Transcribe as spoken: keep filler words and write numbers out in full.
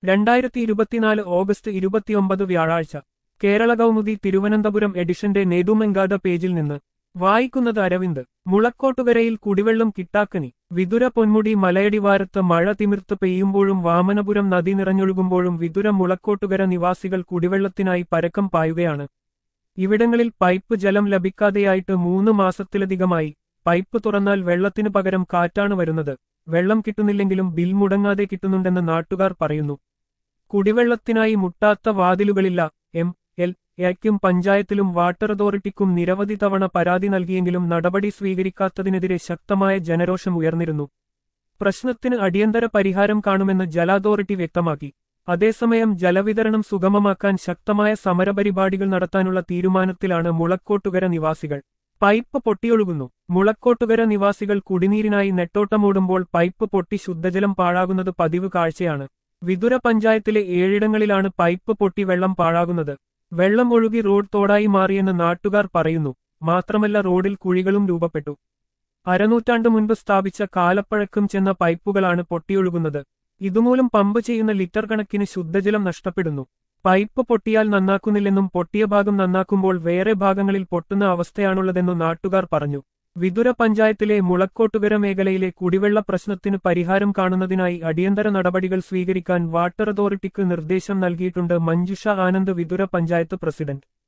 രണ്ടായിരത്തി ഇരുപത്തിനാല് ഓഗസ്റ്റ് ഇരുപത്തിയൊമ്പത് വ്യാഴാഴ്ച കേരള കൗമുദി തിരുവനന്തപുരം എഡിഷന്റെ നേതുമെങ്കാത പേജിൽ നിന്ന് വായിക്കുന്നത് അരവിന്ദ്. മുളക്കോട്ടുകരയിൽ കുടിവെള്ളം കിട്ടാക്കനി. വിതുര പൊന്മുടി മലയടിവാരത്ത് മഴ തിമിർത്ത് പെയ്യുമ്പോഴും വാമനപുരം നദി നിറഞ്ഞൊഴുകുമ്പോഴും വിതുര മുളക്കോട്ടുകര നിവാസികൾ കുടിവെള്ളത്തിനായി പരക്കം പായുകയാണ്. ഇവിടങ്ങളിൽ പൈപ്പ് ജലം ലഭിക്കാതെയായിട്ട് മൂന്ന് മാസത്തിലധികമായി. പൈപ്പ് തുറന്നാൽ വെള്ളത്തിനു പകരം കാറ്റാണ് വരുന്നത്. വെള്ളം കിട്ടുന്നില്ലെങ്കിലും ബിൽ മുടങ്ങാതെ കിട്ടുന്നുണ്ടെന്ന് നാട്ടുകാർ പറയുന്നു. കുടിവെള്ളത്തിനായി മുട്ടാത്ത വാതിലുകളില്ല. എം എൽ എക്കും പഞ്ചായത്തിലും വാട്ടർ അതോറിറ്റിക്കും നിരവധി തവണ പരാതി നൽകിയെങ്കിലും നടപടി സ്വീകരിക്കാത്തതിനെതിരെ ശക്തമായ ജനരോഷം ഉയർന്നിരുന്നു. പ്രശ്നത്തിന് അടിയന്തര പരിഹാരം കാണുമെന്ന് ജല അതോറിറ്റി വ്യക്തമാക്കി. അതേസമയം ജലവിതരണം സുഗമമാക്കാൻ ശക്തമായ സമരപരിപാടികൾ നടത്താനുള്ള തീരുമാനത്തിലാണ് മുളക്കോട്ടുകര നിവാസികൾ. പൈപ്പ് പൊട്ടിയൊഴുകുന്നു. മുളക്കോട്ടുകര നിവാസികൾ കുടിനീരിനായി നെട്ടോട്ടമോടുമ്പോൾ പൈപ്പ് പൊട്ടി ശുദ്ധജലം പാഴാകുന്നത് പതിവ് കാഴ്ചയാണ്. വിതുര പഞ്ചായത്തിലെ ഏഴിടങ്ങളിലാണ് പൈപ്പ് പൊട്ടി വെള്ളം പാഴാകുന്നത്. വെള്ളം ഒഴുകി റോഡ് തോടായി മാറിയെന്ന് നാട്ടുകാർ പറയുന്നു. മാത്രമല്ല റോഡിൽ കുഴികളും രൂപപ്പെട്ടു. അരനൂറ്റാണ്ട് മുൻപ് സ്ഥാപിച്ച കാലപ്പഴക്കം ചെന്ന പൈപ്പുകളാണ് പൊട്ടിയൊഴുകുന്നത്. ഇതുമൂലം പമ്പ് ചെയ്യുന്ന ലിറ്റർ കണക്കിന് ശുദ്ധജലം നഷ്ടപ്പെടുന്നു. പൈപ്പ് പൊട്ടിയാൽ നന്നാക്കുന്നില്ലെന്നും പൊട്ടിയ ഭാഗം നന്നാക്കുമ്പോൾ വേറെ ഭാഗങ്ങളിൽ പൊട്ടുന്ന അവസ്ഥയാണുള്ളതെന്നു നാട്ടുകാർ പറഞ്ഞു. വിതുര പഞ്ചായത്തിലെ മുളക്കോട്ടുകര മേഖലയിലെ കുടിവെള്ള പ്രശ്നത്തിന് പരിഹാരം കാണുന്നതിനായി അടിയന്തര നടപടികൾ സ്വീകരിക്കാൻ വാട്ടർ അതോറിറ്റിക്ക് നിർദ്ദേശം നൽകിയിട്ടുണ്ട്. മഞ്ജുഷ ആനന്ദ്, വിതുര പഞ്ചായത്ത് പ്രസിഡന്റ്.